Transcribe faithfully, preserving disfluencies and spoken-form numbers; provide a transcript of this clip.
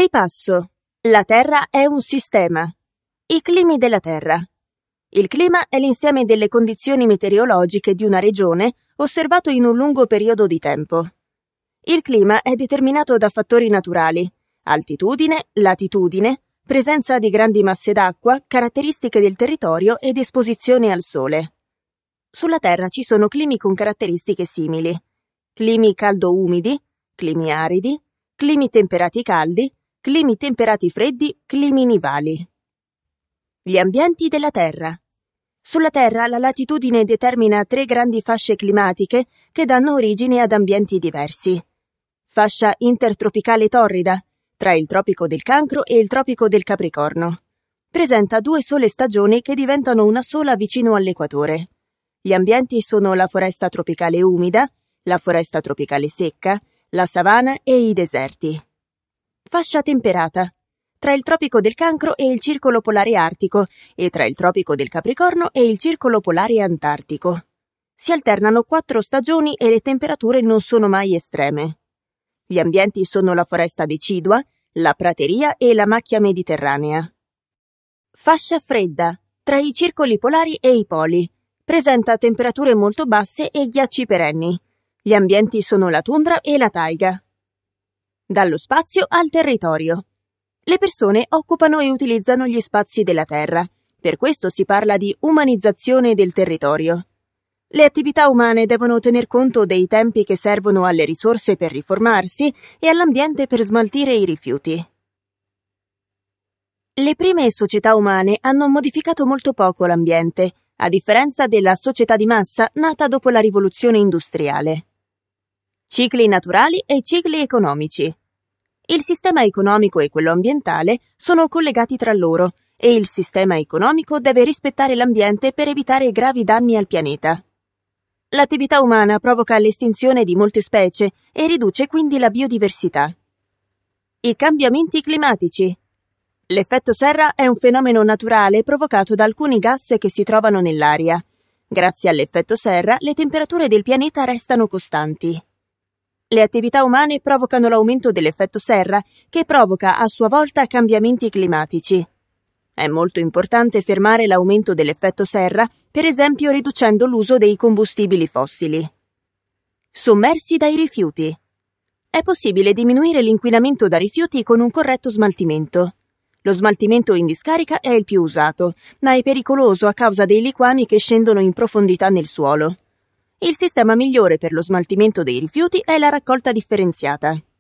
Ripasso. La Terra è un sistema. I climi della Terra. Il clima è l'insieme delle condizioni meteorologiche di una regione osservato in un lungo periodo di tempo. Il clima è determinato da fattori naturali: altitudine, latitudine, presenza di grandi masse d'acqua, caratteristiche del territorio ed esposizione al sole. Sulla Terra ci sono climi con caratteristiche simili: climi caldo-umidi, climi aridi, climi temperati caldi, climi temperati freddi, climi nivali. Gli ambienti della Terra. Sulla Terra la latitudine determina tre grandi fasce climatiche che danno origine ad ambienti diversi. Fascia intertropicale torrida, tra il tropico del Cancro e il tropico del Capricorno. Presenta due sole stagioni che diventano una sola vicino all'equatore. Gli ambienti sono la foresta tropicale umida, la foresta tropicale secca, la savana e i deserti. Fascia temperata, tra il tropico del Cancro e il circolo polare artico e tra il tropico del Capricorno e il circolo polare antartico. Si alternano quattro stagioni e le temperature non sono mai estreme. Gli ambienti sono la foresta decidua, la prateria e la macchia mediterranea. Fascia fredda, tra i circoli polari e i poli. Presenta temperature molto basse e ghiacci perenni. Gli ambienti sono la tundra e la taiga. Dallo spazio al territorio. Le persone occupano e utilizzano gli spazi della Terra. Per questo si parla di umanizzazione del territorio. Le attività umane devono tener conto dei tempi che servono alle risorse per riformarsi e all'ambiente per smaltire i rifiuti. Le prime società umane hanno modificato molto poco l'ambiente, a differenza della società di massa nata dopo la rivoluzione industriale. Cicli naturali e cicli economici. Il sistema economico e quello ambientale sono collegati tra loro e il sistema economico deve rispettare l'ambiente per evitare gravi danni al pianeta. L'attività umana provoca l'estinzione di molte specie e riduce quindi la biodiversità. I cambiamenti climatici. L'effetto serra è un fenomeno naturale provocato da alcuni gas che si trovano nell'aria. Grazie all'effetto serra, le temperature del pianeta restano costanti. Le attività umane provocano l'aumento dell'effetto serra, che provoca a sua volta cambiamenti climatici. È molto importante fermare l'aumento dell'effetto serra, per esempio riducendo l'uso dei combustibili fossili. Sommersi dai rifiuti. È possibile diminuire l'inquinamento da rifiuti con un corretto smaltimento. Lo smaltimento in discarica è il più usato, ma è pericoloso a causa dei liquami che scendono in profondità nel suolo. Il sistema migliore per lo smaltimento dei rifiuti è la raccolta differenziata.